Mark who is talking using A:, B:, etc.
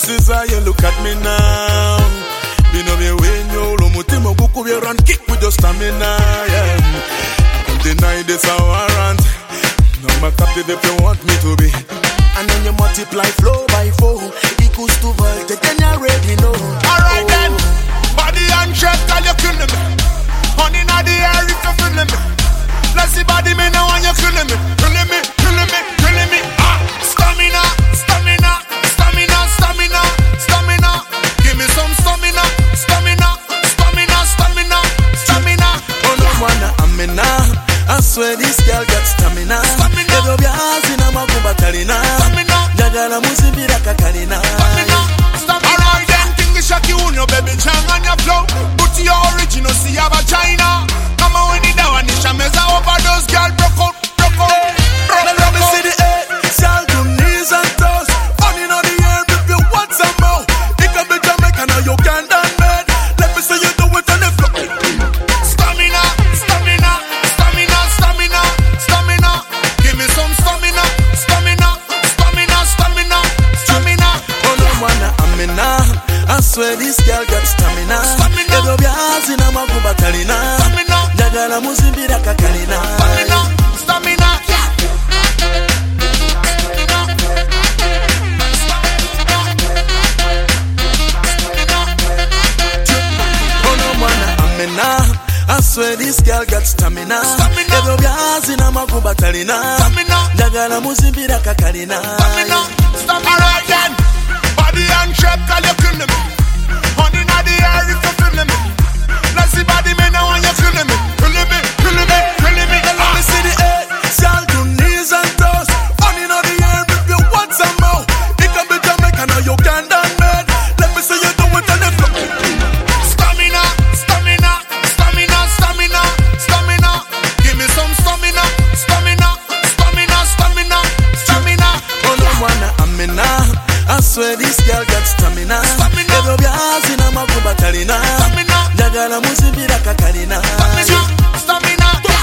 A: is how you look at me now. Me know me when you lo mutimo buku we run kick with your stamina. Yeah. I can't deny this a warrant. No my captive if you want me to be. And then you multiply flow by 4 equals to voltage. Then you already know. Alright then, body and shape, tell you killing me. Honey in the air if you feeling me. Let's see body me now when you killing me. Killing me, killing me, killing me. Ah, stamina, stamina, stamina, stamina, stamina. Give me some stamina, stamina, stamina, stamina, stamina. Oh no, wanna amina. I swear this girl got stamina. Stamina. Jagala muzimbira kakalina. Alright then, King Shaki Uno, baby, chang on your flow. Put your original, see you have a China. Come on, we need that one, Nishameza overdose, girl, broke out, broke out. Let me see the head, shall do knees and toes. On in the air, if you want some more. It can be Jamaican or Ugandan man. Let me see you do it on the floor. Stamina, stamina, stamina, stamina, stamina. Give me some stamina, stamina. I swear this girl got stamina. Ego byazi na maguba talina. Jagala muzimbira kakalina. Stamina, oh no mana amena. I swear this girl got stamina. Ego byazi na maguba talina. Jagala muzimbira kakalina. Alright then, body and shape, tell you killing me. Honey in the air if you feeling me. Let's see body me now when you killing me. Killing me, killing me, killing me. Let me see the head, shall do knees and toes. Honey in the air if you want some more. It can be Jamaican or Ugandan man. Let me see you do it on the floor. Stamina, stamina, stamina, stamina, stamina. Give me some stamina, stamina, stamina, stamina, stamina. Oh no, wanna amina. I swear this girl got stamina. Ego byazi na maguba talina. Jagala muzimbira kakalina. Stamina, stamina.